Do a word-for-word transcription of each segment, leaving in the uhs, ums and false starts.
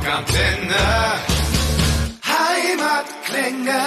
Rockantenne. Heimatklänge.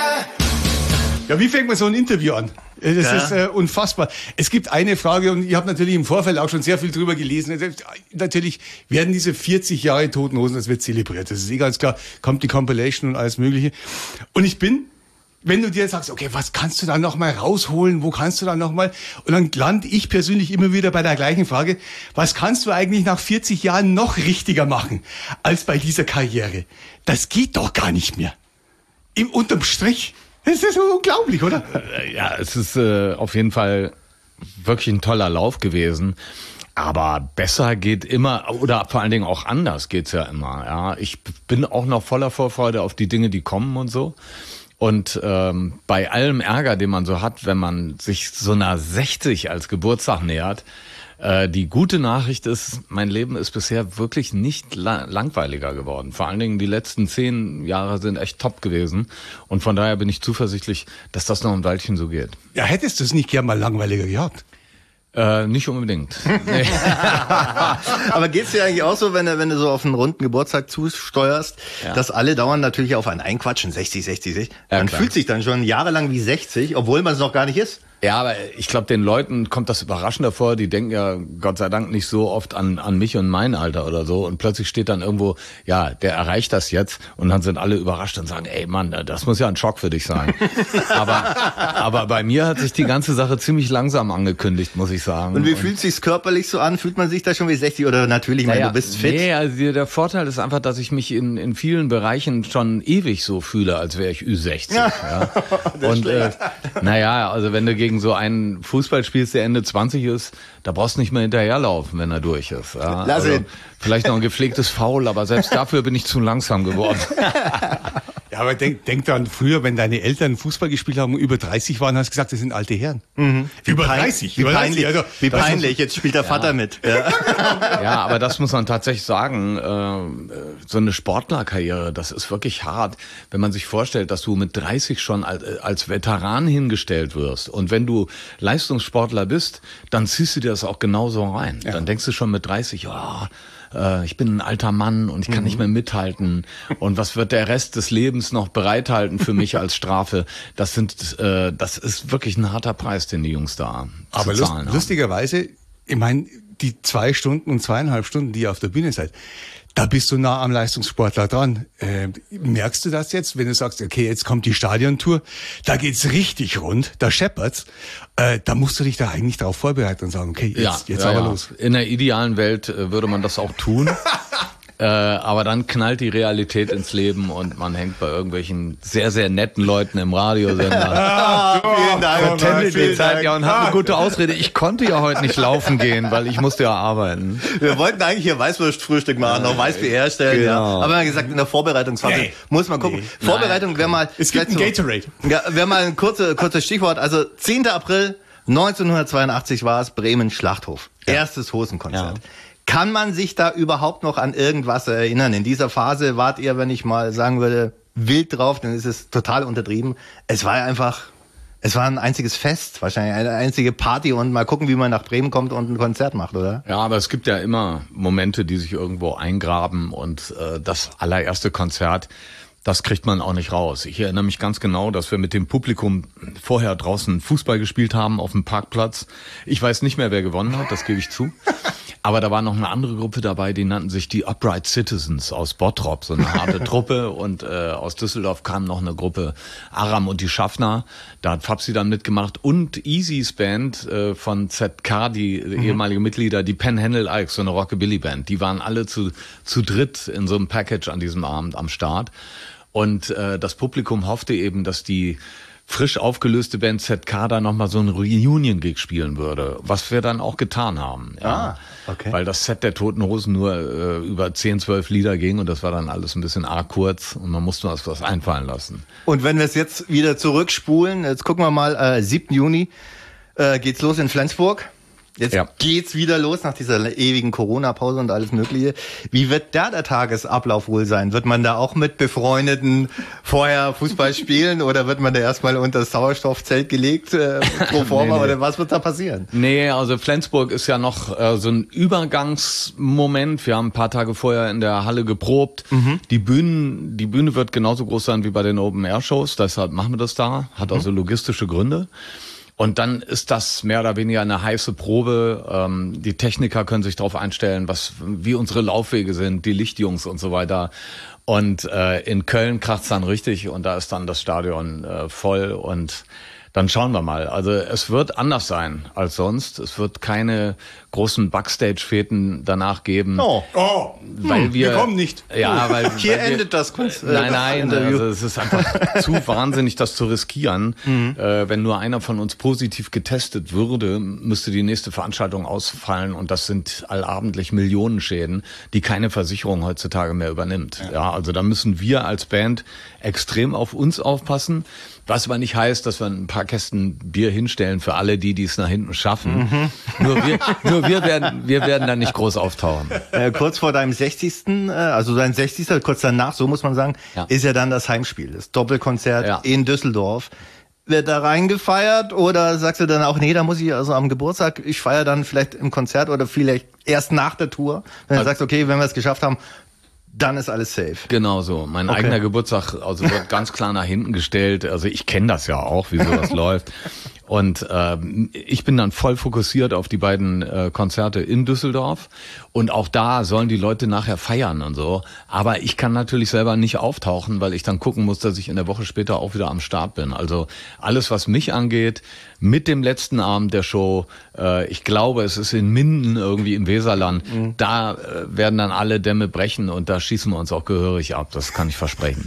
Ja, wie fängt man so ein Interview an? Das ja. ist äh, unfassbar. Es gibt eine Frage, und ich habe natürlich im Vorfeld auch schon sehr viel drüber gelesen. Natürlich werden diese vierzig Jahre Toten Hosen, das wird zelebriert. Das ist eh ganz klar. Kommt die Compilation und alles Mögliche. Und ich bin, wenn du dir sagst, okay, was kannst du da noch mal rausholen? Wo kannst du da noch mal? Und dann lande ich persönlich immer wieder bei der gleichen Frage. Was kannst du eigentlich nach vierzig Jahren noch richtiger machen als bei dieser Karriere? Das geht doch gar nicht mehr. Im unterm Strich. Das ist so unglaublich, oder? Ja, es ist äh, auf jeden Fall wirklich ein toller Lauf gewesen. Aber besser geht immer, oder vor allen Dingen auch anders geht's ja immer. Ja, ich bin auch noch voller Vorfreude auf die Dinge, die kommen und so. Und ähm, bei allem Ärger, den man so hat, wenn man sich so einer sechzig als Geburtstag nähert, äh, die gute Nachricht ist, mein Leben ist bisher wirklich nicht la- langweiliger geworden. Vor allen Dingen die letzten zehn Jahre sind echt top gewesen. Und von daher bin ich zuversichtlich, dass das noch ein Weilchen so geht. Ja, hättest du es nicht gern mal langweiliger gehabt? Äh, nicht unbedingt. Nee. Aber geht's dir eigentlich auch so, wenn du, wenn du so auf einen runden Geburtstag zusteuerst, ja. dass alle dauernd natürlich auf einen einquatschen, sechzig, sechzig, sechzig. Ja, man klar. fühlt sich dann schon jahrelang wie sechzig, obwohl man es noch gar nicht ist. Ja, aber ich glaube, den Leuten kommt das überraschend davor. Die denken ja Gott sei Dank nicht so oft an an mich und mein Alter oder so. Und plötzlich steht dann irgendwo, ja, der erreicht das jetzt. Und dann sind alle überrascht und sagen, ey Mann, das muss ja ein Schock für dich sein. aber aber bei mir hat sich die ganze Sache ziemlich langsam angekündigt, muss ich sagen. Und wie und fühlt sich's körperlich so an? Fühlt man sich da schon wie sechzig oder natürlich, naja, du bist fit? Nee, also der Vorteil ist einfach, dass ich mich in in vielen Bereichen schon ewig so fühle, als wäre ich Ü sechzig. Ja. Ja. Und äh, naja, also wenn du gegen so einen Fußball spielst, der Ende zwanzig ist, da brauchst du nicht mehr hinterherlaufen, wenn er durch ist. Ja, Lass also, ihn. Vielleicht noch ein gepflegtes Foul, aber selbst dafür bin ich zu langsam geworden. Ja, aber denk, denk dran, früher, wenn deine Eltern Fußball gespielt haben und über dreißig waren, hast du gesagt, das sind alte Herren. Mhm. Über dreißig. Wie über peinlich, dreißig. Also, wie peinlich. Jetzt spielt der Vater ja. mit. Ja. ja, aber das muss man tatsächlich sagen. Äh, so eine Sportlerkarriere, das ist wirklich hart, wenn man sich vorstellt, dass du mit dreißig schon als, als Veteran hingestellt wirst. Und wenn du Leistungssportler bist, dann ziehst du dir das auch genauso rein. Ja. Dann denkst du schon mit dreißig, oh, ich bin ein alter Mann und ich kann mhm. nicht mehr mithalten. Und was wird der Rest des Lebens noch bereithalten für mich als Strafe? Das sind, äh, das ist wirklich ein harter Preis, den die Jungs da Aber zu lust, zahlen lustigerweise, ich meine, die zwei Stunden und zweieinhalb Stunden, die ihr auf der Bühne seid, da bist du nah am Leistungssportler dran. Äh, merkst du das jetzt, wenn du sagst, okay, jetzt kommt die Stadiontour, da geht's richtig rund, da scheppert's, äh, da musst du dich da eigentlich drauf vorbereiten und sagen, okay, jetzt, ja, jetzt ja, aber ja. los. In der idealen Welt äh, würde man das auch tun. Äh, aber dann knallt die Realität ins Leben und man hängt bei irgendwelchen sehr, sehr netten Leuten im Radiosender. Ah, vielen Dank. Vertändelt die Zeit, ja, und hat eine gute Ausrede. Ich konnte ja heute nicht laufen gehen, weil ich musste ja arbeiten. Wir wollten eigentlich hier Weißwurstfrühstück machen, noch Weißbier herstellen. Genau. Ja. Aber wir haben gesagt, in der Vorbereitungsphase nee. muss man gucken. Nee. Vorbereitung wäre mal... Es gibt ein Gatorade. Ja, wäre mal ein kurze, kurzes Stichwort. Also zehnter April neunzehnhundertzweiundachtzig war es, Bremen Schlachthof. Ja. Erstes Hosenkonzert. Ja. Kann man sich da überhaupt noch an irgendwas erinnern? In dieser Phase wart ihr, wenn ich mal sagen würde, wild drauf, dann ist es total untertrieben. Es war einfach, es war ein einziges Fest, wahrscheinlich eine einzige Party und mal gucken, wie man nach Bremen kommt und ein Konzert macht, oder? Ja, aber es gibt ja immer Momente, die sich irgendwo eingraben und äh, das allererste Konzert, das kriegt man auch nicht raus. Ich erinnere mich ganz genau, dass wir mit dem Publikum vorher draußen Fußball gespielt haben auf dem Parkplatz. Ich weiß nicht mehr, wer gewonnen hat, das gebe ich zu. Aber da war noch eine andere Gruppe dabei, die nannten sich die Upright Citizens aus Bottrop, so eine harte Truppe. Und äh, aus Düsseldorf kam noch eine Gruppe, Aram und die Schaffner. Da hat Fabsi dann mitgemacht. Und Easys Band äh, von Z K, die mhm. ehemalige Mitglieder, die Panhandle Ikes, so eine Rockabilly-Band. Die waren alle zu, zu dritt in so einem Package an diesem Abend am Start. Und äh, das Publikum hoffte eben, dass die frisch aufgelöste Band Z K da nochmal so einen Reunion-Gig spielen würde, was wir dann auch getan haben. Ja. Ah, okay. Weil das Set der Toten Hosen nur äh, über zehn, zwölf Lieder ging und das war dann alles ein bisschen arg kurz und man musste uns was einfallen lassen. Und wenn wir es jetzt wieder zurückspulen, jetzt gucken wir mal, äh, siebten Juni äh, geht's los in Flensburg. Jetzt Ja. geht's wieder los nach dieser ewigen Corona-Pause und alles Mögliche. Wie wird da der Tagesablauf wohl sein? Wird man da auch mit Befreundeten vorher Fußball spielen oder wird man da erstmal unter das Sauerstoffzelt gelegt äh, pro forma Nee, nee. oder was wird da passieren? Nee, also Flensburg ist ja noch äh, so ein Übergangsmoment. Wir haben ein paar Tage vorher in der Halle geprobt. Mhm. Die Bühnen, die Bühne wird genauso groß sein wie bei den Open-Air-Shows, deshalb machen wir das da. Hat also logistische Gründe. Und dann ist das mehr oder weniger eine heiße Probe. Ähm, die Techniker können sich darauf einstellen, was, wie unsere Laufwege sind, die Lichtjungs und so weiter. Und äh, in Köln kracht's dann richtig und da ist dann das Stadion äh, voll und dann schauen wir mal. Also es wird anders sein als sonst. Es wird keine großen Backstage-Fäden danach geben. Oh, Oh, weil hm, wir, wir kommen nicht. Ja, weil Hier weil wir, endet das kurz. Äh, Nein, das nein, Interview. also es ist einfach zu wahnsinnig, das zu riskieren. Mhm. Äh, wenn nur einer von uns positiv getestet würde, müsste die nächste Veranstaltung ausfallen und das sind allabendlich Millionenschäden, die keine Versicherung heutzutage mehr übernimmt. Ja. ja, also da müssen wir als Band extrem auf uns aufpassen. Was aber nicht heißt, dass wir ein paar Kästen Bier hinstellen für alle, die die es nach hinten schaffen. Mhm. Nur wir, nur wir werden, wir werden da nicht groß auftauchen. Äh, kurz vor deinem sechzigsten, äh, also dein sechzigster kurz danach, so muss man sagen, Ja. ist ja dann das Heimspiel, das Doppelkonzert Ja. in Düsseldorf. Wird da reingefeiert oder sagst du dann auch, nee, da muss ich also am Geburtstag, ich feiere dann vielleicht im Konzert oder vielleicht erst nach der Tour, wenn du Also- sagst, okay, wenn wir es geschafft haben, dann ist alles safe. Genau so. Mein Okay. eigener Geburtstag also wird ganz klar nach hinten gestellt. Also ich kenne das ja auch, wie sowas läuft. Und ähm, ich bin dann voll fokussiert auf die beiden äh, Konzerte in Düsseldorf. Und auch da sollen die Leute nachher feiern und so. Aber ich kann natürlich selber nicht auftauchen, weil ich dann gucken muss, dass ich in der Woche später auch wieder am Start bin. Also alles, was mich angeht, mit dem letzten Abend der Show, äh, ich glaube, es ist in Minden irgendwie im Weserland, mhm. da äh, werden dann alle Dämme brechen und da schießen wir uns auch gehörig ab. Das kann ich versprechen.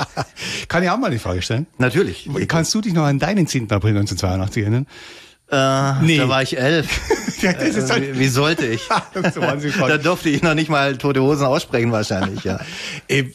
Kann ich auch mal eine Frage stellen? Natürlich. Kannst du dich noch an deinen zehnten April neunzehnhundertzweiundachtzig erinnern? Äh, Nee. Da war ich elf. Ja, das ist äh, halt- wie, wie sollte ich? Das ist so wahnsinnig Da spannend. durfte ich noch nicht mal Tote Hosen aussprechen wahrscheinlich, ja. Äh,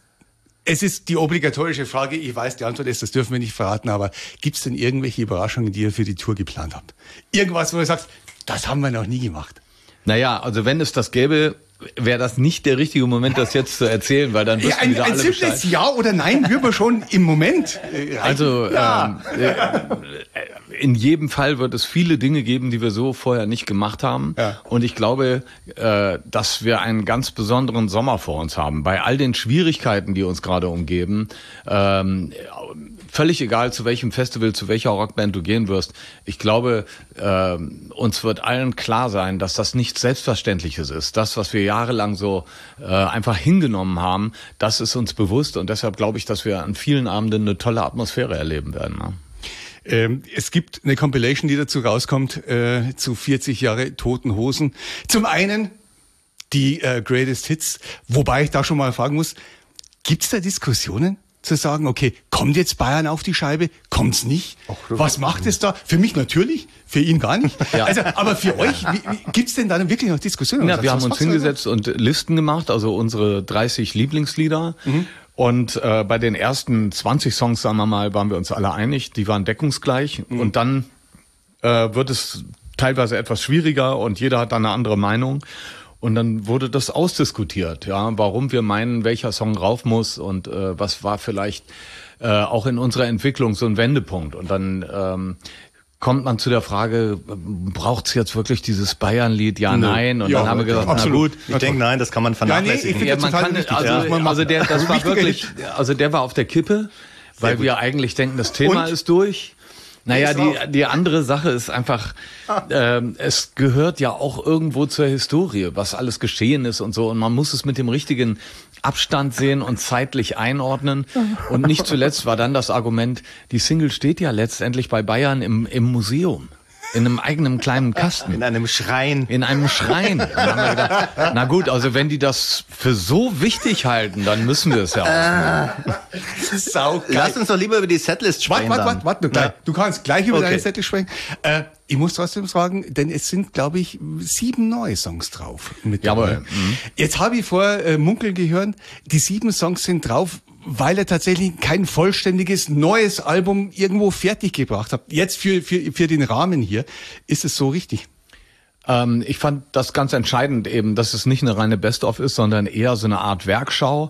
Es ist die obligatorische Frage, ich weiß, die Antwort ist, das dürfen wir nicht verraten, aber gibt es denn irgendwelche Überraschungen, die ihr für die Tour geplant habt? Irgendwas, wo du sagst, das haben wir noch nie gemacht. Naja, also wenn es das gäbe, wäre das nicht der richtige Moment, das jetzt zu erzählen, weil dann Ja, wüssten ein wieder ein alle simples Bescheid. Ja oder Nein würden wir schon im Moment äh, reichen. Also ja. ähm, äh, in jedem Fall wird es viele Dinge geben, die wir so vorher nicht gemacht haben. Ja. Und ich glaube, äh, dass wir einen ganz besonderen Sommer vor uns haben. Bei all den Schwierigkeiten, die uns gerade umgeben, ähm, völlig egal, zu welchem Festival, zu welcher Rockband du gehen wirst. Ich glaube, äh, uns wird allen klar sein, dass das nichts Selbstverständliches ist. Das, was wir jahrelang so äh, einfach hingenommen haben, das ist uns bewusst. Und deshalb glaube ich, dass wir an vielen Abenden eine tolle Atmosphäre erleben werden. Ne? Ähm, es gibt eine Compilation, die dazu rauskommt, äh, zu vierzig Jahre Toten Hosen. Zum einen die äh, Greatest Hits, wobei ich da schon mal fragen muss, gibt's da Diskussionen? Zu sagen, okay, kommt jetzt Bayern auf die Scheibe, kommt's nicht? Was macht es da? Für mich natürlich, für ihn gar nicht. Ja. Also, aber für euch, wie, wie, gibt's denn da wirklich noch Diskussionen? Ja, Was- wir was haben uns macht's da? hingesetzt und Listen gemacht, also unsere dreißig Lieblingslieder. Mhm. Und äh, bei den ersten zwanzig Songs, sagen wir mal, waren wir uns alle einig, die waren deckungsgleich. Mhm. Und dann äh, wird es teilweise etwas schwieriger und jeder hat dann eine andere Meinung. Und dann wurde das ausdiskutiert, ja, warum wir meinen, welcher Song rauf muss und äh, was war vielleicht äh, auch in unserer Entwicklung so ein Wendepunkt. Und dann ähm, kommt man zu der Frage, braucht es jetzt wirklich dieses Bayern-Lied? Ja, Nö. nein. Und Ja, dann haben wir gesagt, absolut. na gut. Ich denke, nein, das kann man Ja, nee, ich vernachlässigen. finde Ja, das man total kann, wichtig. also, Ja, man macht- also der, das war Wichtiger wirklich, also der war auf der Kippe, weil gut. wir eigentlich denken, das Thema Und? ist durch. Naja, Ist die, drauf. die andere Sache ist einfach, ähm, es gehört ja auch irgendwo zur Historie, was alles geschehen ist und so. Und man muss es mit dem richtigen Abstand sehen und zeitlich einordnen. Und nicht zuletzt war dann das Argument, die Single steht ja letztendlich bei Bayern im, im Museum. In einem eigenen kleinen Kasten. In einem Schrein. In einem Schrein. Und dann haben wir gedacht, na gut, also wenn die das für so wichtig halten, dann müssen wir es ja auch. Saugeil. Lass uns doch lieber über die Setlist Warte, sprechen. warte, dann. warte, warte, gleich. Ja. Du kannst gleich über Okay. deine Sätze sprechen. Äh, ich muss trotzdem fragen, denn es sind, glaube ich, sieben neue Songs drauf. Mit Jawohl. dabei. Jetzt habe ich vor äh, Munkeln gehört, die sieben Songs sind drauf, weil er tatsächlich kein vollständiges neues Album irgendwo fertig gebracht hat. Jetzt für, für, für den Rahmen hier. Ist es so richtig? Ähm, ich fand das ganz entscheidend eben, dass es nicht eine reine Best-of ist, sondern eher so eine Art Werkschau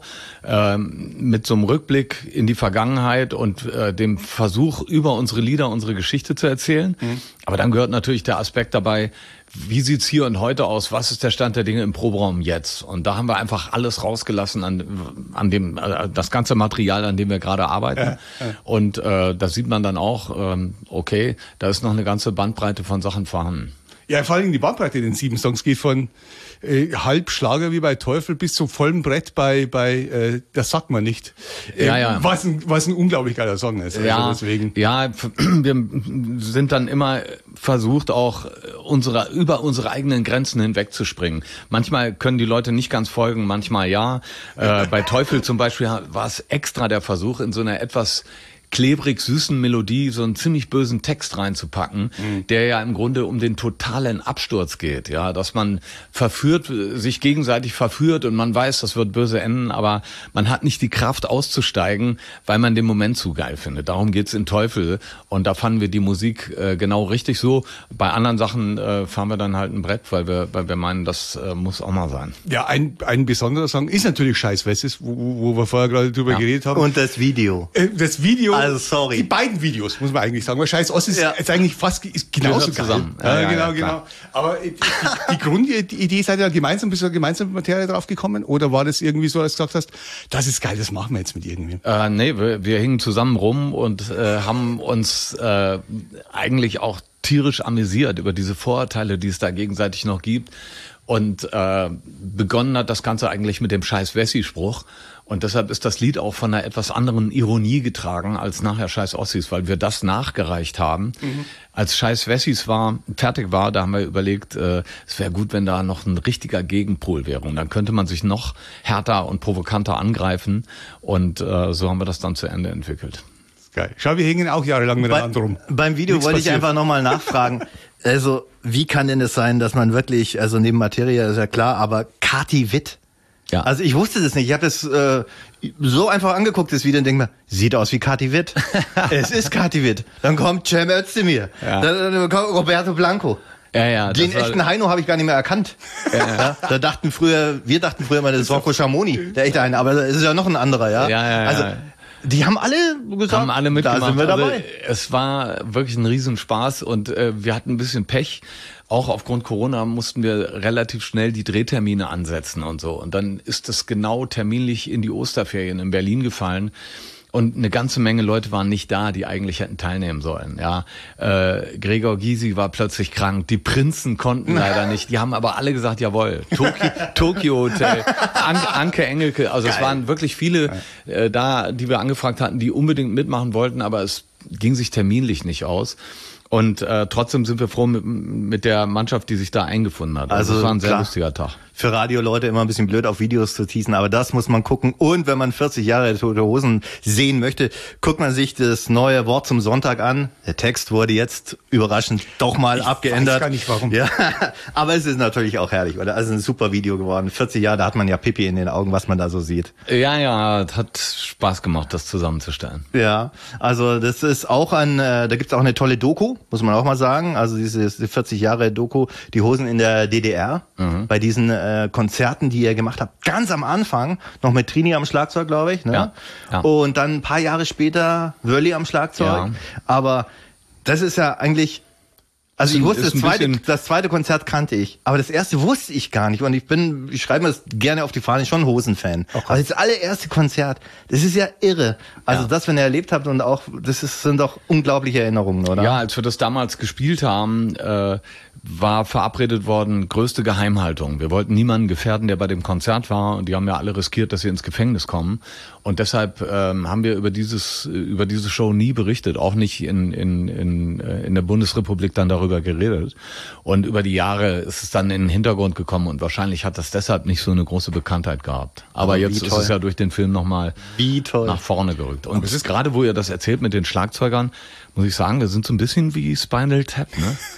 ähm, mit so einem Rückblick in die Vergangenheit und äh, dem Versuch, über unsere Lieder unsere Geschichte zu erzählen. Mhm. Aber dann gehört natürlich der Aspekt dabei, wie sieht's hier und heute aus? Was ist der Stand der Dinge im Proberaum jetzt? Und da haben wir einfach alles rausgelassen an, an dem, äh, das ganze Material, an dem wir gerade arbeiten. Ja, ja. Und äh, da sieht man dann auch, ähm, okay, da ist noch eine ganze Bandbreite von Sachen vorhanden. Ja, vor allem die Bandbreite in den sieben Songs geht von äh, Halbschlager wie bei Teufel bis zum vollen Brett bei bei äh, das sagt man nicht. Äh, ja, ja. Was ein was ein unglaublich geiler Song ist. Also ja, deswegen. Ja, wir sind dann immer versucht auch unsere über unsere eigenen Grenzen hinwegzuspringen. Manchmal können die Leute nicht ganz folgen, manchmal ja. Äh, bei Teufel zum Beispiel war es extra der Versuch, in so einer etwas klebrig süßen Melodie so einen ziemlich bösen Text reinzupacken, mhm. der ja im Grunde um den totalen Absturz geht, ja, dass man verführt, sich gegenseitig verführt und man weiß, das wird böse enden, aber man hat nicht die Kraft auszusteigen, weil man den Moment zu geil findet. Darum geht's in Teufel und da fanden wir die Musik äh, genau richtig so. Bei anderen Sachen äh, fahren wir dann halt ein Brett, weil wir, weil wir meinen, das äh, muss auch mal sein. Ja, ein, ein besonderer Song ist natürlich Scheiß Wessis, wo, wo wir vorher gerade drüber ja. geredet haben. Und das Video. Äh, das Video. Also sorry. Die beiden Videos, muss man eigentlich sagen. Weil Scheiß Ossis ja. ist eigentlich fast ist genauso geil. Zusammen. Ja, ja, genau, ja, genau. Aber die, die Grundidee, seid ihr gemeinsam, bist du gemeinsam mit Materia drauf gekommen? Oder war das irgendwie so, dass du gesagt hast, das ist geil, das machen wir jetzt mit irgendwem? Äh, nee, wir, wir hingen zusammen rum und äh, haben uns äh, eigentlich auch tierisch amüsiert über diese Vorurteile, die es da gegenseitig noch gibt. Und äh, begonnen hat das Ganze eigentlich mit dem Scheiß Wessi-Spruch. Und deshalb ist das Lied auch von einer etwas anderen Ironie getragen als nachher Scheiß Ossis, weil wir das nachgereicht haben. Mhm. Als Scheiß Wessis war, fertig war, da haben wir überlegt, äh, es wäre gut, wenn da noch ein richtiger Gegenpol wäre. Und dann könnte man sich noch härter und provokanter angreifen. Und äh, so haben wir das dann zu Ende entwickelt. Geil. Schau, wir hängen auch jahrelang miteinander rum. Beim Video Nichts wollte passiert. ich einfach nochmal nachfragen. Also, wie kann denn es sein, dass man wirklich, also neben Materia ist ja klar, aber Kati Witt. Ja. Also ich wusste das nicht. Ich habe das äh, so einfach angeguckt, das Video, und denke mir, sieht aus wie Kati Witt. Es ist Kati Witt. Dann kommt Cem Özdemir. Ja. Dann, dann kommt Roberto Blanco. Ja, ja, Den echten war... Heino habe ich gar nicht mehr erkannt. Ja, ja. Ja, da dachten früher, wir dachten früher mal, das ist Rocco Schamoni, der echte Heino, aber es ist ja noch ein anderer, ja. Ja, ja, ja. Also, die haben alle gesagt, haben alle mitgemacht. Da sind wir dabei. Also, es war wirklich ein Riesenspaß und äh, wir hatten ein bisschen Pech. Auch aufgrund Corona mussten wir relativ schnell die Drehtermine ansetzen und so. Und dann ist es genau terminlich in die Osterferien in Berlin gefallen. Und eine ganze Menge Leute waren nicht da, die eigentlich hätten teilnehmen sollen. Ja, äh, Gregor Gysi war plötzlich krank. Die Prinzen konnten leider nicht. Die haben aber alle gesagt, jawohl. Tokio, Tokio Hotel, An Anke Engelke. Also Geil. Es waren wirklich viele äh, da, die wir angefragt hatten, die unbedingt mitmachen wollten, aber es ging sich terminlich nicht aus. Und äh, trotzdem sind wir froh mit, mit der Mannschaft, die sich da eingefunden hat. Also, also es war ein sehr klar. lustiger Tag. Für Radioleute immer ein bisschen blöd, auf Videos zu teasen, aber das muss man gucken. Und wenn man vierzig Jahre Tote Hosen sehen möchte, guckt man sich das neue Wort zum Sonntag an. Der Text wurde jetzt überraschend doch mal ich abgeändert. Ich weiß gar nicht warum. Ja, aber es ist natürlich auch herrlich, oder? Also ein super Video geworden. vierzig Jahre, da hat man ja Pipi in den Augen, was man da so sieht. Ja, ja, hat Spaß gemacht, das zusammenzustellen. Ja, also das ist auch ein, äh, da gibt's auch eine tolle Doku, muss man auch mal sagen. Also diese vierzig Jahre Doku, die Hosen in der D D R, mhm. bei diesen äh, Konzerten, die ihr gemacht habt, ganz am Anfang, noch mit Trini am Schlagzeug, glaube ich, ne? Ja, ja. Und dann ein paar Jahre später Wölli am Schlagzeug. Ja. Aber das ist ja eigentlich, also ich wusste, das zweite, das zweite Konzert kannte ich, aber das erste wusste ich gar nicht. Und ich bin, ich schreibe mir das gerne auf die Fahne, schon Hosen-Fan. Okay. Aber das allererste Konzert, das ist ja irre. Also ja. das, wenn ihr erlebt habt und auch, das ist, sind doch unglaubliche Erinnerungen, oder? Ja, als wir das damals gespielt haben, äh, war verabredet worden, größte Geheimhaltung. Wir wollten niemanden gefährden, der bei dem Konzert war, und die haben ja alle riskiert, dass sie ins Gefängnis kommen. Und deshalb ähm, haben wir über dieses über diese Show nie berichtet, auch nicht in in in in der Bundesrepublik dann darüber geredet. Und über die Jahre ist es dann in den Hintergrund gekommen und wahrscheinlich hat das deshalb nicht so eine große Bekanntheit gehabt. Aber oh, jetzt ist es ja durch den Film nochmal nach vorne gerückt. Und es ist gerade, wo ihr das erzählt mit den Schlagzeugern, muss ich sagen, wir sind so ein bisschen wie Spinal Tap, ne?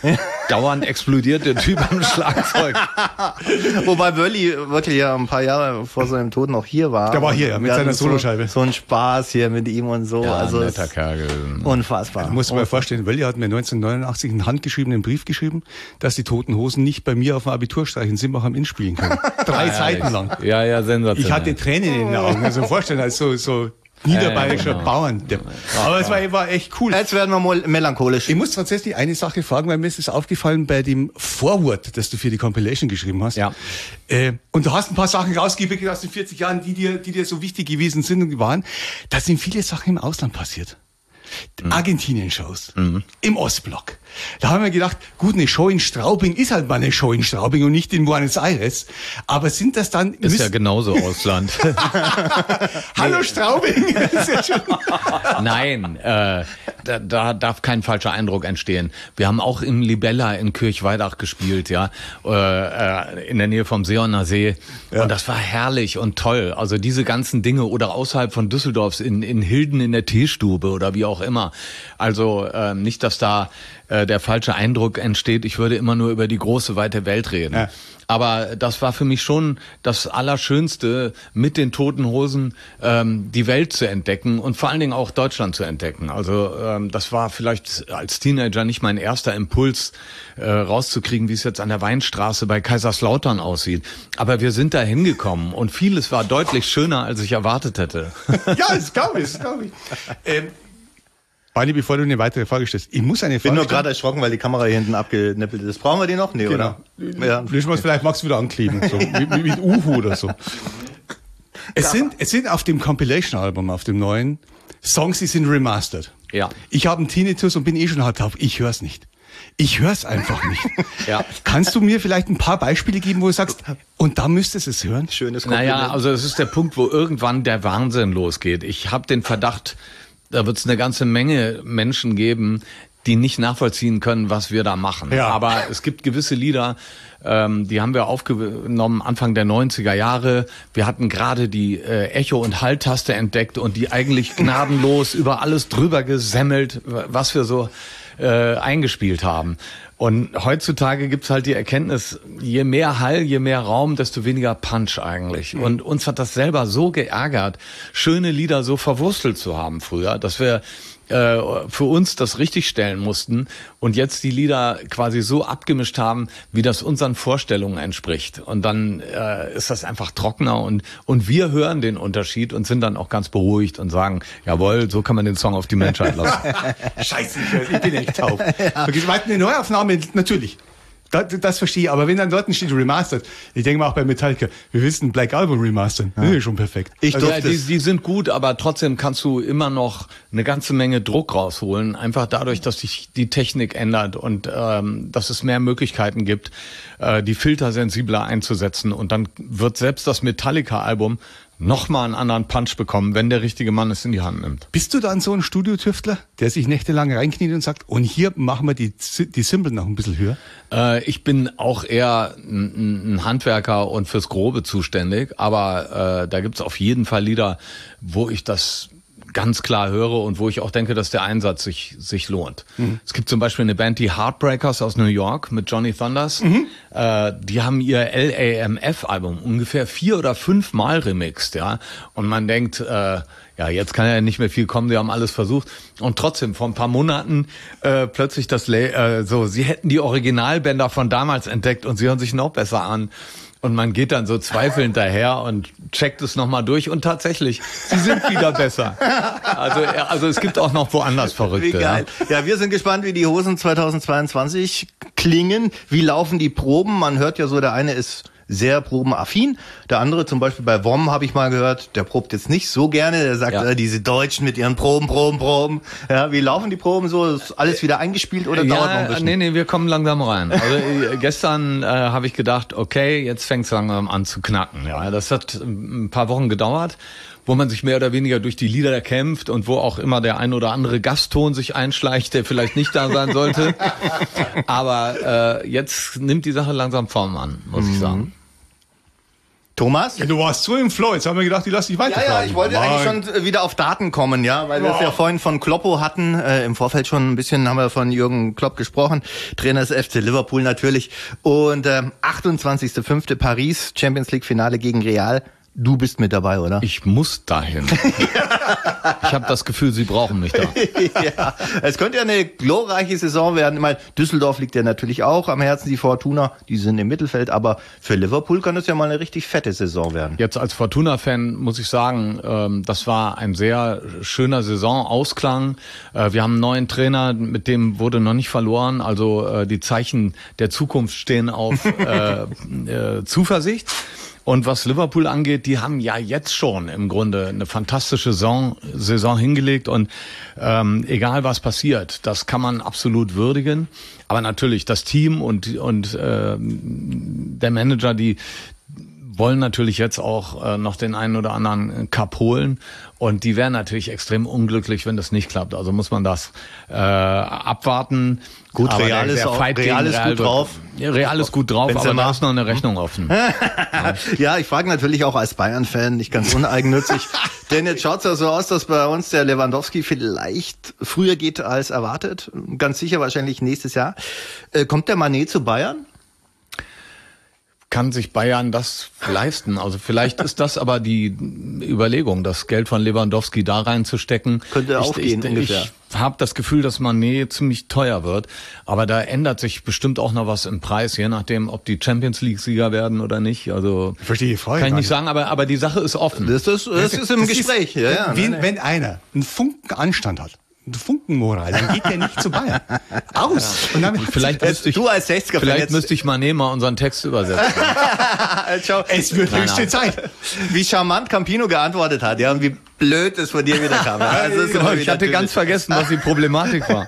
dauernd explodiert der Typ am Schlagzeug. Wobei Wölli wirklich ja ein paar Jahre vor seinem Tod noch hier war. Der war hier, ja, mit seiner so, Soloscheibe. So ein Spaß hier mit ihm und so. Ja, also netter Kerl. Unfassbar. Du musst dir mal vorstellen, Wölli hat mir neunzehnhundertneunundachtzig einen handgeschriebenen Brief geschrieben, dass die Toten Hosen nicht bei mir auf dem Abiturstreich in Simbach am Inn spielen können. Drei Seiten lang. Ja, ja, sensationell. Ich hatte Tränen in den Augen. Also vorstellen, als so, so niederbayerischer Ja, genau. Bauern. Aber es war, war echt cool. Jetzt werden wir mal melancholisch. Ich muss tatsächlich eine Sache fragen, weil mir ist es aufgefallen bei dem Vorwort, das du für die Compilation geschrieben hast. Ja. Äh, und du hast ein paar Sachen rausgepickt aus den vierzig Jahren, die dir, die dir so wichtig gewesen sind und waren. Da sind viele Sachen im Ausland passiert. Mhm. Argentinien-Shows. Mhm. Im Ostblock. Da haben wir gedacht, gut, eine Show in Straubing ist halt mal eine Show in Straubing und nicht in Buenos Aires. Aber sind das dann... Ist ja genauso Ausland. Hallo Straubing! Ist ja schon Nein, äh, da, da darf kein falscher Eindruck entstehen. Wir haben auch im Libella in Kirchweidach gespielt, ja, äh, in der Nähe vom Seeoner See. Ja. Und das war herrlich und toll. Also diese ganzen Dinge oder außerhalb von Düsseldorfs in, in Hilden in der Teestube oder wie auch immer. Also äh, nicht, dass da äh, der falsche Eindruck entsteht. Ich würde immer nur über die große, weite Welt reden. Ja. Aber das war für mich schon das Allerschönste, mit den Toten Hosen ähm, die Welt zu entdecken und vor allen Dingen auch Deutschland zu entdecken. Also ähm, das war vielleicht als Teenager nicht mein erster Impuls, äh, rauszukriegen, wie es jetzt an der Weinstraße bei Kaiserslautern aussieht. Aber wir sind da hingekommen und vieles war deutlich schöner, als ich erwartet hätte. Ja, das glaube ich, das glaube ich. Ähm, Barney, bevor du eine weitere Frage stellst, ich muss eine Frage Ich bin nur stellen. gerade erschrocken, weil die Kamera hier hinten abgenippelt ist. Brauchen wir die noch? Nee, Genau. oder? Ja. Vielleicht magst du wieder ankleben, so, mit, mit, mit Uhu oder so. Es sind, es sind auf dem Compilation-Album, auf dem neuen, Songs, die sind remastered. Ja. Ich habe einen Tinnitus und bin eh schon halb taub. Ich hör's nicht. Ich hör's einfach nicht. Ja. Kannst du mir vielleicht ein paar Beispiele geben, wo du sagst, und da müsstest du es hören? Schönes Kompliment. Naja, also es ist der Punkt, wo irgendwann der Wahnsinn losgeht. Ich habe den Verdacht, da wird es eine ganze Menge Menschen geben, die nicht nachvollziehen können, was wir da machen. Ja. Aber es gibt gewisse Lieder, ähm, die haben wir aufgenommen Anfang der neunziger Jahre. Wir hatten gerade die äh, Echo- und Hall-Taste entdeckt und die eigentlich gnadenlos über alles drüber gesemmelt, was wir so äh, eingespielt haben. Und heutzutage gibt's halt die Erkenntnis, je mehr Hall, je mehr Raum, desto weniger Punch eigentlich. Und uns hat das selber so geärgert, schöne Lieder so verwurstelt zu haben früher, dass wir äh, für uns das richtig stellen mussten und jetzt die Lieder quasi so abgemischt haben, wie das unseren Vorstellungen entspricht. Und dann äh, ist das einfach trockener und und wir hören den Unterschied und sind dann auch ganz beruhigt und sagen, jawohl, so kann man den Song auf die Menschheit lassen. Scheiße, ich, ich bin echt taub. Ja. Okay, eine Neuaufnahme, natürlich. Das, das verstehe ich, aber wenn dann dort steht Remastered, ich denke mal auch bei Metallica, wir wissen Black Album Remastern, ja. Das ist schon perfekt. Ich also, ja, die, die sind gut, aber trotzdem kannst du immer noch eine ganze Menge Druck rausholen, einfach dadurch, dass sich die Technik ändert und ähm, dass es mehr Möglichkeiten gibt, äh, die Filter sensibler einzusetzen und dann wird selbst das Metallica-Album nochmal einen anderen Punch bekommen, wenn der richtige Mann es in die Hand nimmt. Bist du dann so ein Studiotüftler, der sich nächtelang reinkniet und sagt, und hier machen wir die, die Symbol noch ein bisschen höher? Äh, ich bin auch eher ein, ein Handwerker und fürs Grobe zuständig, aber äh, da gibt's auf jeden Fall Lieder, wo ich das ganz klar höre und wo ich auch denke, dass der Einsatz sich sich lohnt. Mhm. Es gibt zum Beispiel eine Band, die Heartbreakers aus New York mit Johnny Thunders. Mhm. Äh, die haben ihr L A M F-Album ungefähr vier oder fünf Mal remixt, ja. Und man denkt, äh, ja, jetzt kann ja nicht mehr viel kommen, sie haben alles versucht. Und trotzdem, vor ein paar Monaten äh, plötzlich das, äh, so, sie hätten die Originalbänder von damals entdeckt und sie hören sich noch besser an. Und man geht dann so zweifelnd daher und checkt es nochmal durch. Und tatsächlich, sie sind wieder besser. Also, also es gibt auch noch woanders Verrückte. Wie geil. Ja. ja, wir sind gespannt, wie die Hosen zweitausendzweiundzwanzig klingen. Wie laufen die Proben? Man hört ja so, der eine ist sehr probenaffin. Der andere, zum Beispiel bei W O M habe ich mal gehört, der probt jetzt nicht so gerne. Der sagt, ja. äh, diese Deutschen mit ihren Proben, Proben, Proben. Ja, wie laufen die Proben so? Ist alles wieder eingespielt oder ja, dauert noch ein bisschen? Nee, nee, wir kommen langsam rein. Also äh, gestern äh, habe ich gedacht, okay, jetzt fängt es langsam an zu knacken. Ja, das hat ein paar Wochen gedauert, wo man sich mehr oder weniger durch die Lieder kämpft und wo auch immer der ein oder andere Gastton sich einschleicht, der vielleicht nicht da sein sollte. Aber äh, jetzt nimmt die Sache langsam Form an, muss mhm. ich sagen. Thomas? Ja, du warst so im Flow, jetzt haben wir gedacht, ich lass dich weiter. Ja, ja, ich wollte Mann. eigentlich schon wieder auf Daten kommen, ja, weil wir es ja vorhin von Kloppo hatten, äh, im Vorfeld schon ein bisschen haben wir von Jürgen Klopp gesprochen, Trainer des F C Liverpool natürlich, und äh, achtundzwanzigster fünfter Paris, Champions League Finale gegen Real. Du bist mit dabei, oder? Ich muss dahin. Ich habe das Gefühl, sie brauchen mich da. Ja, es könnte ja eine glorreiche Saison werden. Ich meine, Düsseldorf liegt ja natürlich auch am Herzen, die Fortuna, die sind im Mittelfeld, aber für Liverpool kann es ja mal eine richtig fette Saison werden. Jetzt als Fortuna-Fan muss ich sagen, ähm, das war ein sehr schöner Saisonausklang. Äh, wir haben einen neuen Trainer, mit dem wurde noch nicht verloren. Also äh, die Zeichen der Zukunft stehen auf äh, äh, Zuversicht. Und was Liverpool angeht, die haben ja jetzt schon im Grunde eine fantastische Saison, Saison hingelegt. Und ähm, egal was passiert, das kann man absolut würdigen. Aber natürlich das Team und und äh, der Manager, die wollen natürlich jetzt auch äh, noch den einen oder anderen Cup holen. Und die wären natürlich extrem unglücklich, wenn das nicht klappt. Also muss man das äh, abwarten. Gut, aber Real der, ist der auch, Fight Real gegen ist Real gut wird, drauf. Ja, Real ist gut drauf, Benzema. aber da ist noch eine Rechnung offen. Ja, ja, ich frage natürlich auch als Bayern-Fan, nicht ganz uneigennützig. Denn jetzt schaut's ja so aus, dass bei uns der Lewandowski vielleicht früher geht als erwartet. Ganz sicher wahrscheinlich nächstes Jahr. Äh, kommt der Mané zu Bayern? Kann sich Bayern das leisten? Also vielleicht ist das aber die Überlegung, das Geld von Lewandowski da reinzustecken. Könnte aufgehen ich, ich, ungefähr. Ich habe das Gefühl, dass Mané ziemlich teuer wird, aber da ändert sich bestimmt auch noch was im Preis, je nachdem, ob die Champions League-Sieger werden oder nicht. Also Ich verstehe die Frage. kann ich gar nicht sagen, aber aber die Sache ist offen. Das ist, das ist im Das Gespräch. Ist, ja, ja, wenn, nein, wenn einer einen Funken Anstand hat, einen Funken Moral, dann geht der nicht zu Bayern. Aus. Und dann Vielleicht müsste ich, du als sechziger vielleicht müsste ich Mané mal unseren Text übersetzen. Schau, es wird Nein, höchste nein. Zeit. wie charmant Campino geantwortet hat, ja, und wie blöd es von dir wieder kam. Ja, also das ist immer Ich wieder hatte ganz vergessen, was die Problematik war.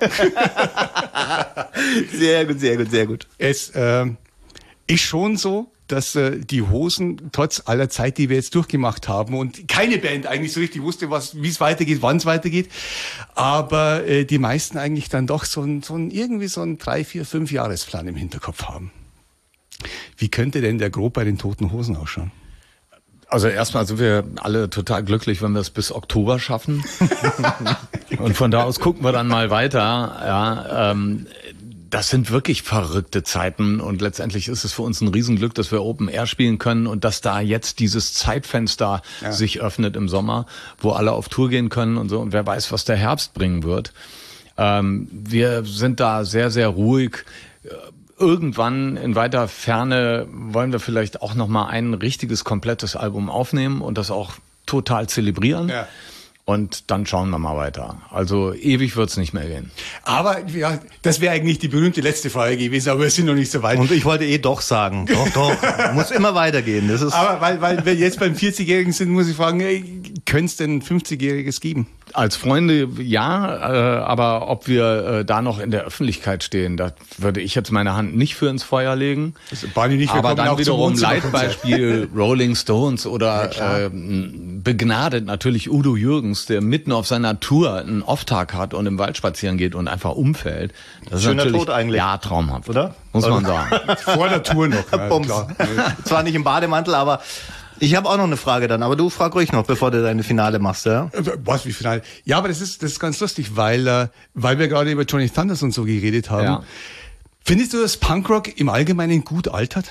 sehr gut, sehr gut, sehr gut. Es äh, ist schon so, dass äh, die Hosen trotz aller Zeit, die wir jetzt durchgemacht haben und keine Band eigentlich so richtig wusste, was, wie es weitergeht, wann es weitergeht, aber äh, die meisten eigentlich dann doch so ein, so ein irgendwie so ein drei, vier, fünf Jahresplan im Hinterkopf haben. Wie könnte denn der Grob bei den Toten Hosen ausschauen? Also erstmal sind wir alle total glücklich, wenn wir es bis Oktober schaffen. Und von da aus gucken wir dann mal weiter. Ja, ähm, das sind wirklich verrückte Zeiten und letztendlich ist es für uns ein Riesenglück, dass wir Open Air spielen können und dass da jetzt dieses Zeitfenster ja. sich öffnet im Sommer, wo alle auf Tour gehen können und so. Und wer weiß, was der Herbst bringen wird. Ähm, wir sind da sehr, sehr ruhig. Irgendwann in weiter Ferne wollen wir vielleicht auch noch mal ein richtiges, komplettes Album aufnehmen und das auch total zelebrieren. Ja. Und dann schauen wir mal weiter. Also ewig wird's nicht mehr gehen. Aber ja, das wäre eigentlich die berühmte letzte Frage gewesen, aber wir sind noch nicht so weit. Und ich wollte eh doch sagen, doch, doch, muss immer weitergehen. Das ist aber weil, weil wir jetzt beim vierzigjährigen sind, muss ich fragen, könnte es denn ein fünfzigjähriges geben? Als Freunde ja, äh, aber ob wir äh, da noch in der Öffentlichkeit stehen, da würde ich jetzt meine Hand nicht für ins Feuer legen. Das Barney nicht, aber dann wiederum Leitbeispiel Rolling Stones oder ja, äh, begnadet natürlich Udo Jürgens, der mitten auf seiner Tour einen Off-Tag hat und im Wald spazieren geht und einfach umfällt. Das Schöner ist natürlich, Tod eigentlich. Ja, traumhaft. Oder? Muss man sagen. Vor der Tour noch. Ja, klar. Zwar nicht im Bademantel, aber ich habe auch noch eine Frage dann. Aber du frag ruhig noch, bevor du deine Finale machst, ja? Was, wie Finale? Ja, aber das ist, das ist ganz lustig, weil, äh, weil wir gerade über Johnny Thunders und so geredet haben. Ja. Findest du, dass Punkrock im Allgemeinen gut altert?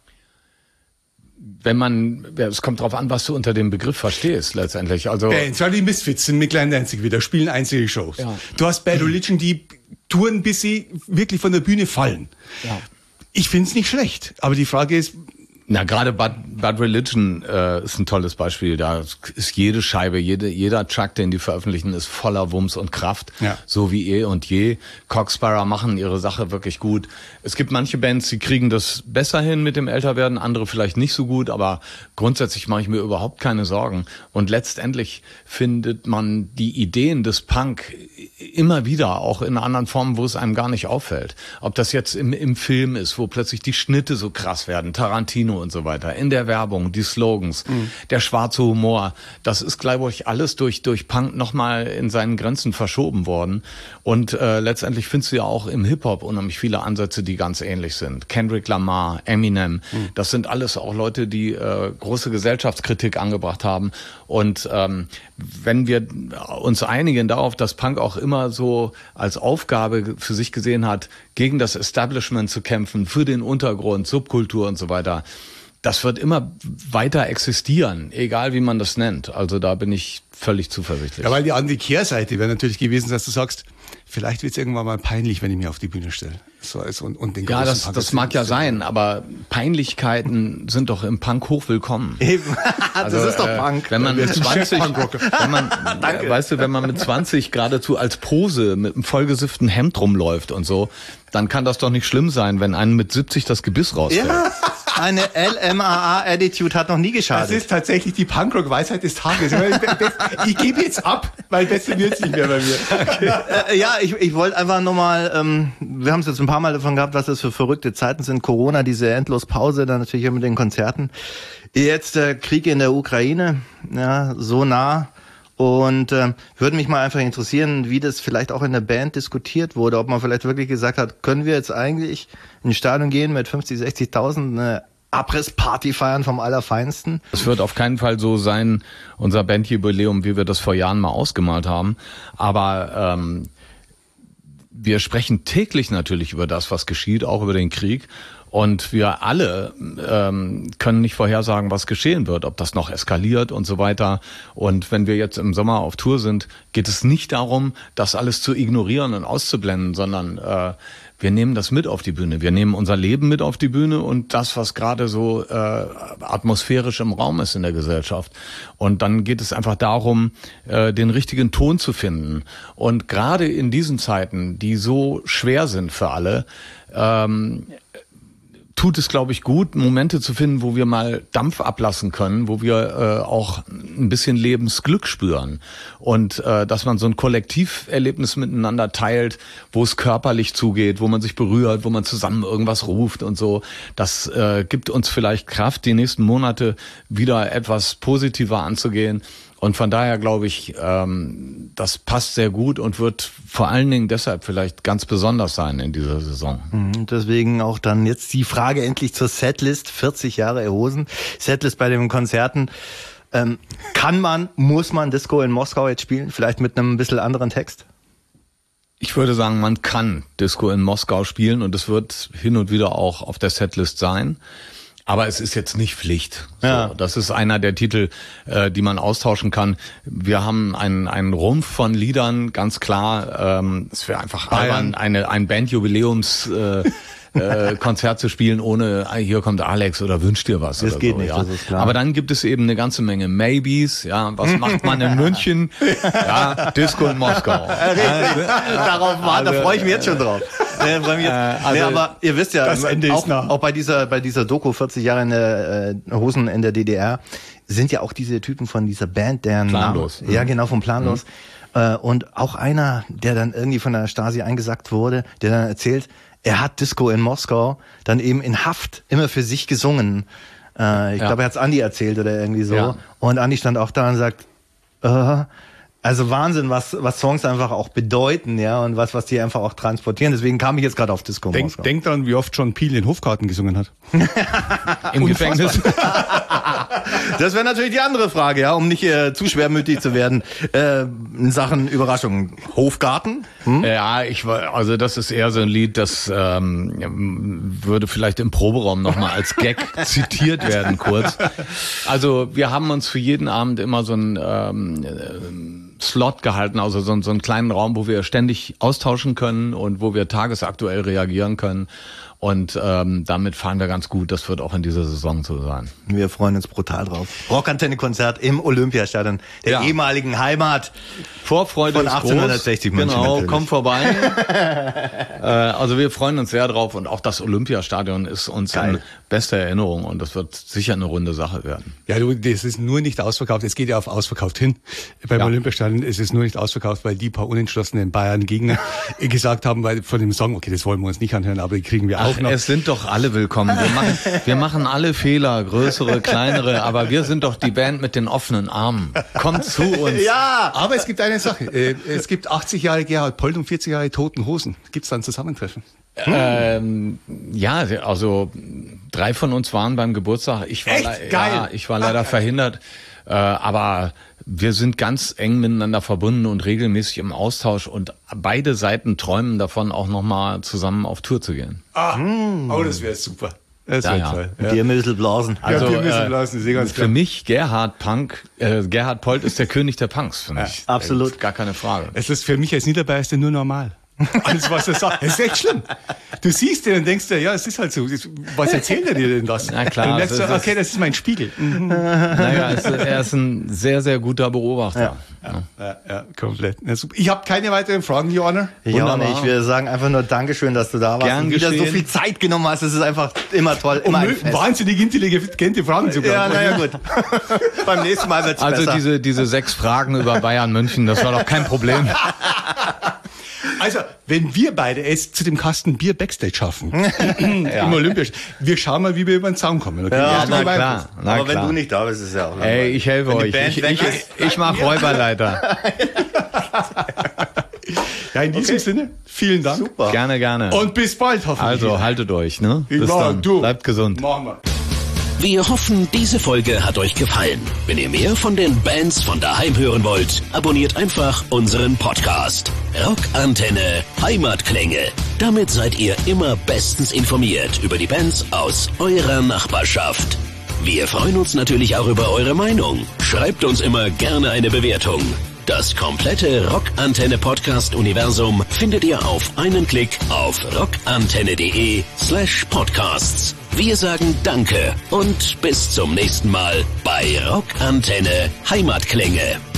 Wenn man, ja, es kommt drauf an, was du unter dem Begriff verstehst, letztendlich. Also Bands, ja, die Misfits sind mit kleinen Danzig wieder, spielen einzelne Shows. Ja. Du hast Bad Religion, die touren, bis sie wirklich von der Bühne fallen. Ja. Ich find's nicht schlecht, aber die Frage ist, na, gerade Bad, Bad Religion äh, ist ein tolles Beispiel. Da ist jede Scheibe, jede, jeder Track, den die veröffentlichen, ist voller Wumms und Kraft. Ja. So wie eh und je. Coxsparrow machen ihre Sache wirklich gut. Es gibt manche Bands, die kriegen das besser hin mit dem Älterwerden, andere vielleicht nicht so gut, aber grundsätzlich mache ich mir überhaupt keine Sorgen. Und letztendlich findet man die Ideen des Punk immer wieder, auch in anderen Formen, wo es einem gar nicht auffällt. Ob das jetzt im, im Film ist, wo plötzlich die Schnitte so krass werden, Tarantino und so weiter, in der Werbung, die Slogans, mhm. der schwarze Humor, das ist, glaube ich, alles durch, durch Punk nochmal in seinen Grenzen verschoben worden. Und äh, letztendlich findest du ja auch im Hip-Hop unheimlich viele Ansätze, die ganz ähnlich sind. Kendrick Lamar, Eminem, mhm. das sind alles auch Leute, die äh, große Gesellschaftskritik angebracht haben. Und ähm, wenn wir uns einigen darauf, dass Punk auch immer so als Aufgabe für sich gesehen hat, gegen das Establishment zu kämpfen, für den Untergrund, Subkultur und so weiter, das wird immer weiter existieren, egal wie man das nennt. Also da bin ich völlig zuversichtlich. Ja, weil die andere Kehrseite wäre natürlich gewesen, dass du sagst, vielleicht wird es irgendwann mal peinlich, wenn ich mich auf die Bühne stelle. So, also, und, und den ja, das, das mag ja sein, aber Peinlichkeiten sind doch im Punk hochwillkommen. Eben. Das also, ist doch äh, Punk. Wenn man mit zwanzig, wenn man, äh, weißt du, wenn man mit zwanzig geradezu als Pose mit einem vollgesifften Hemd rumläuft und so, dann kann das doch nicht schlimm sein, wenn einem mit siebzig das Gebiss rausfällt. Ja. Eine L M A A-Attitude hat noch nie geschadet. Das ist tatsächlich die Punkrock-Weisheit des Tages. Ich gebe jetzt ab, weil besser wird's nicht mehr bei mir. Okay. Äh, ja, ich, ich wollte einfach nochmal, ähm, wir haben es jetzt ein paar Mal davon gehabt, was das für verrückte Zeiten sind. Corona, diese Endlospause, dann natürlich immer mit den Konzerten. Jetzt der Krieg in der Ukraine, ja, so nah. Und äh, würde mich mal einfach interessieren, wie das vielleicht auch in der Band diskutiert wurde, ob man vielleicht wirklich gesagt hat, können wir jetzt eigentlich in ein Stadion gehen mit fünfzig, sechzigtausend, eine Abrissparty feiern vom Allerfeinsten? Es wird auf keinen Fall so sein, unser Bandjubiläum, wie wir das vor Jahren mal ausgemalt haben. Aber ähm, wir sprechen täglich natürlich über das, was geschieht, auch über den Krieg. Und wir alle ähm, können nicht vorhersagen, was geschehen wird, ob das noch eskaliert und so weiter. Und wenn wir jetzt im Sommer auf Tour sind, geht es nicht darum, das alles zu ignorieren und auszublenden, sondern äh, wir nehmen das mit auf die Bühne. Wir nehmen unser Leben mit auf die Bühne und das, was gerade so äh, atmosphärisch im Raum ist in der Gesellschaft. Und dann geht es einfach darum, äh, den richtigen Ton zu finden. Und gerade in diesen Zeiten, die so schwer sind für alle, ähm, tut es, glaube ich, gut, Momente zu finden, wo wir mal Dampf ablassen können, wo wir äh, auch ein bisschen Lebensglück spüren und äh, dass man so ein Kollektiverlebnis miteinander teilt, wo es körperlich zugeht, wo man sich berührt, wo man zusammen irgendwas ruft und so. Das äh, gibt uns vielleicht Kraft, die nächsten Monate wieder etwas positiver anzugehen. Und von daher glaube ich, ähm, das passt sehr gut und wird vor allen Dingen deshalb vielleicht ganz besonders sein in dieser Saison. Mhm, deswegen auch dann jetzt die Frage endlich zur Setlist. vierzig Jahre Hosen. Setlist bei den Konzerten. Ähm, kann man, muss man Disco in Moskau jetzt spielen? Vielleicht mit einem bisschen anderen Text? Ich würde sagen, man kann Disco in Moskau spielen und es wird hin und wieder auch auf der Setlist sein. Aber es ist jetzt nicht Pflicht. So, ja. Das ist einer der Titel, äh, die man austauschen kann. Wir haben einen, einen Rumpf von Liedern, ganz klar. Ähm, es wäre einfach albern, eine, ein Bandjubiläums äh, äh, Konzert zu spielen, ohne hier kommt Alex oder wünscht dir was. Das oder geht so, nicht, ja. das ist klar. Aber dann gibt es eben eine ganze Menge Maybes. Ja, was macht man in München? Ja, Disco in Moskau. Richtig. Darauf warten, also, da freue ich mich jetzt schon drauf. Nee, bei mir jetzt, äh, also, nee, aber ihr wisst ja, das Ende auch, ist nah. auch bei dieser bei dieser Doku vierzig Jahre in der äh, Hosen in der D D R sind ja auch diese Typen von dieser Band, deren Planlos. Namen, ja genau, von Planlos. Mhm. Äh, und auch einer, der dann irgendwie von der Stasi eingesackt wurde, der dann erzählt, er hat Disco in Moskau dann eben in Haft immer für sich gesungen. Äh, ich ja. glaube, er hat's Andi erzählt oder irgendwie so. Ja. Und Andi stand auch da und sagt, äh, also Wahnsinn, was was Songs einfach auch bedeuten, ja, und was was die einfach auch transportieren. Deswegen kam ich jetzt gerade auf Disco Denk, Moskau. Denk dran, wie oft John Peel in Hofkarten gesungen hat. Im Gefängnis. Das wäre natürlich die andere Frage, ja, um nicht äh, zu schwermütig zu werden. Äh, in Sachen Überraschungen. Hofgarten? Hm? Ja, ich war, also das ist eher so ein Lied, das ähm, würde vielleicht im Proberaum nochmal als Gag zitiert werden, kurz. Also wir haben uns für jeden Abend immer so ein ähm, Slot gehalten, also so, so einen kleinen Raum, wo wir ständig austauschen können und wo wir tagesaktuell reagieren können. Und ähm, damit fahren wir ganz gut. Das wird auch in dieser Saison so sein. Wir freuen uns brutal drauf. Rockantenne-Konzert im Olympiastadion, der ja. ehemaligen Heimat. Vorfreude von achtzehnhundertsechzig München. Genau, natürlich. Komm vorbei. äh, also wir freuen uns sehr drauf und auch das Olympiastadion ist uns Geil. in bester Erinnerung und das wird sicher eine runde Sache werden. Ja, du, das ist nur nicht ausverkauft. Es geht ja auf ausverkauft hin. Beim ja. Olympiastadion ist es nur nicht ausverkauft, weil die paar unentschlossenen Bayern-Gegner gesagt haben, weil von dem Song, okay, das wollen wir uns nicht anhören, aber die kriegen wir Ach, auch noch. Es sind doch alle willkommen. Wir machen, wir machen alle Fehler, größere, kleinere, aber wir sind doch die Band mit den offenen Armen. Kommt zu uns. Ja, aber es gibt eine Sache. Es gibt achtzig Jahre Gerhard Polt und vierzig Jahre Toten Hosen. Gibt es da ein Zusammentreffen? Hm. Ähm, ja, also drei von uns waren beim Geburtstag. Ich war, Echt? Geil. Ja, ich war leider verhindert. Äh, aber wir sind ganz eng miteinander verbunden und regelmäßig im Austausch und beide Seiten träumen davon, auch nochmal zusammen auf Tour zu gehen. Ah, hm. Oh, das wäre super. Das wäre ja, toll. Ja. Biermüsselblasen. Also, ja, Biermüsselblasen, ist eh ganz für klar. mich Gerhard Punk, äh, Gerhard Polt ist der König der Punks für mich. Ja, absolut. Gar keine Frage. Es ist für mich als Niederbayerster nur normal. Alles, was er sagt, das ist echt schlimm. Du siehst den und denkst dir, ja, es ist halt so. Was erzählt er dir denn das? Na klar. Und dann so, okay, das ist mein Spiegel. Mhm. Naja, es, er ist ein sehr, sehr guter Beobachter. Ja, ja, ja, ja komplett. Ja, super. Ich habe keine weiteren Fragen, Your Honor. Ja, nicht. Ich will sagen einfach nur Dankeschön, dass du da warst Gern und wieder geschehen. so viel Zeit genommen hast. Es ist einfach immer toll. Immer Um ein Fest. wahnsinnig intelligente Fragen zu Ja, beantworten. naja, gut. Beim nächsten Mal wird's Also besser. diese, diese sechs Fragen über Bayern München, das war doch kein Problem. Also, wenn wir beide es zu dem Kasten Bier Backstage schaffen, ja. im Olympisch, wir schauen mal, wie wir über den Zaun kommen. Okay? Ja, Erst na mal klar, na Aber wenn klar. du nicht da bist, ist es ja auch langweilig. Ey, ich helfe Wenn die euch. Band Ich, weg ich, ist, ich mache Räuberleiter. Ja, in diesem Okay. Sinne, vielen Dank. Super. Gerne, gerne. Und bis bald, hoffentlich. Also haltet euch, ne? Bis Ja, dann. du. Bleibt gesund. Machen wir. Wir hoffen, diese Folge hat euch gefallen. Wenn ihr mehr von den Bands von daheim hören wollt, abonniert einfach unseren Podcast. Rockantenne Heimatklänge. Damit seid ihr immer bestens informiert über die Bands aus eurer Nachbarschaft. Wir freuen uns natürlich auch über eure Meinung. Schreibt uns immer gerne eine Bewertung. Das komplette Rockantenne-Podcast-Universum findet ihr auf einen Klick auf rockantenne.de slash podcasts. Wir sagen Danke und bis zum nächsten Mal bei Rockantenne Heimatklänge.